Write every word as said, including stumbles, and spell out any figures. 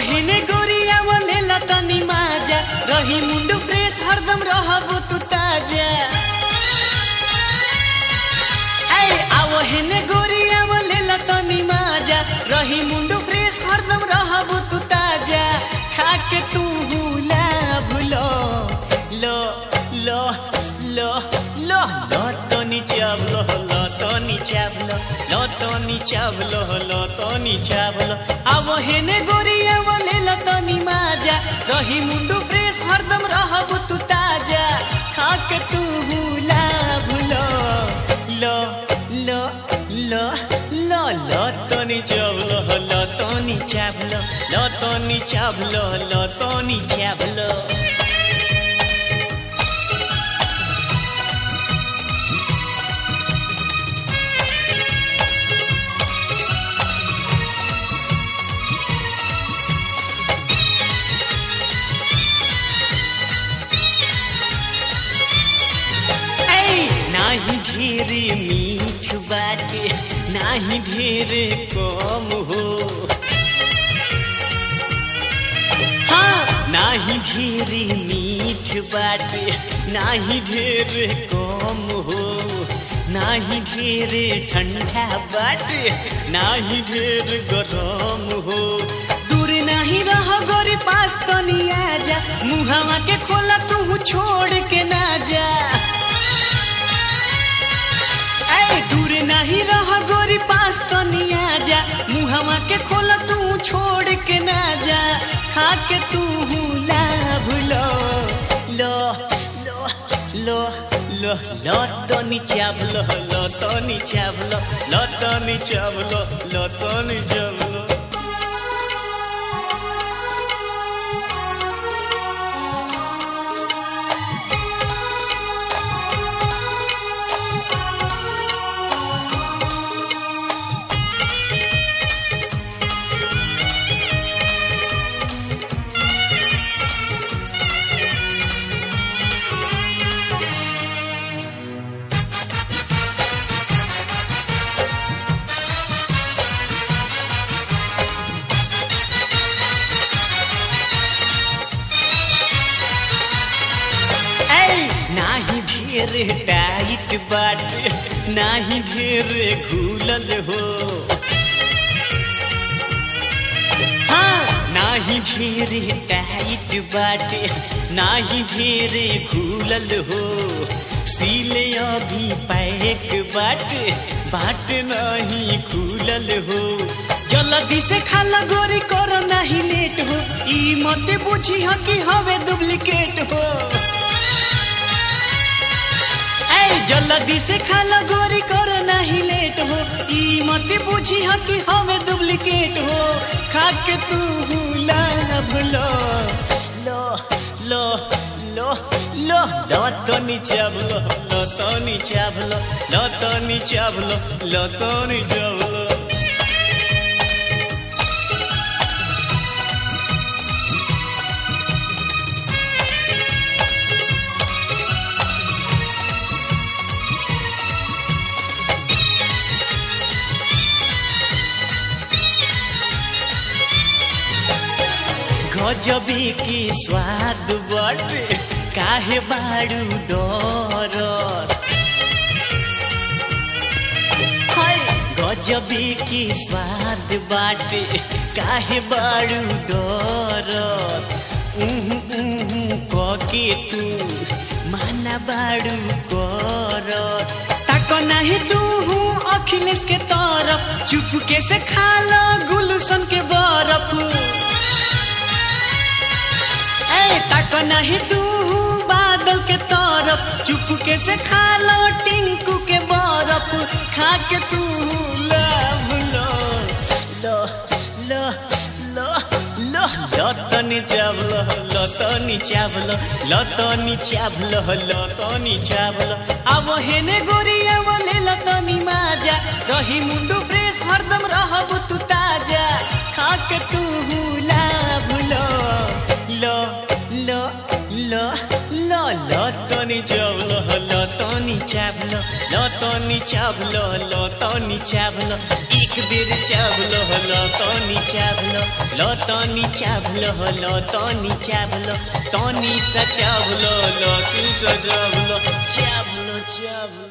हेने गोरिया वाले लतनी माजा रही मुंडू फ्रेश हरदम रहबो तू ताजा ऐ आओ हेने गोरिया वाले लतनी माजा रही मुंडू फ्रेश हरदम रहबो तू ताजा खाके तू हुला भुलो लो लो लो लो लतनी चावलो लतनी चावलो लतनी चावलो लतनी चावलो आओ हेने गोरिया वाले लतनी माजा रही मुंडू फ्रेश हरदम रहबो तू ताजा खाके तू हुला भुलो लो लो लो लो लतनी चावलो लतनी चावलो लतनी चावलो लतनी चावलो नाही ढेर मीठ बाटे नाही ढेर कम हो हाँ नाही ढेर मीठ बाटे नाही ढेर कम हो नाही ढेर ठंडा बाटे नाही ढेर गरम हो दूर नहीं रह गोरी पास तनी आजा मुहावा के खोला तू छोड़ के ना जा दूर नहीं रह गोरी पास तनी आजा मुहावा के खोला तू छोड़ के ना जा खाके तू हुला भुलो लो लो लो लो लतनी चावलो लतनी चावलो लतनी चावलो लतनी चावलो ढेर टाइट बाटे नाही ढेर घुलल हो हाँ नाही ढेर टाइट बाटे नाही ढेर घुलल हो सीले अभी पैक बाटे बाट नहीं खुलल हो जल्दी से खाला गोरी करो नहीं लेट हो ई मत बुझी हो कि हवे डुप्लीकेट हो जल्दी से खाला गोरी करो नहीं लेट हो ई मत बुझी हो कि हमें डुप्लीकेट हो खाके तू हुला भुलो लो लो लो लो लतनी चावलो लतनी चावलो लतनी चावलो लतनी चावलो गजबी की स्वाद बाटे काहे बाड़ू डर गजबी की स्वाद बाटे काहे बाड़ू डर उहु उहु कके तू माना बाड़ू कर ताको नहीं तू हूँ अखिलेश के तरफ चुपके से खा लो गुलशन के बरफ ताको नहीं तू बादल के तरफ चुपके से खा लो टिंकू के बरफ खाके तू लव लो लो लो लो लो लतनी चावलो लतनी चावलो लतनी चावलो लतनी चावलो अब हेने गोरिया वाले लतनी माजा रही मुंडू फ्रेश हरदम रहबो तू ताजा खाके तू लव लो लो लो लो लो लतनी चावलो लतनी चावलो लतनी तनी चावलो लो तनी चावलो एक बेर चावलो लो तनी चावलो लो तनी चावलो लो तनी चावलो तनी सा चावलो लो तू सा चावलो चावलो चावलो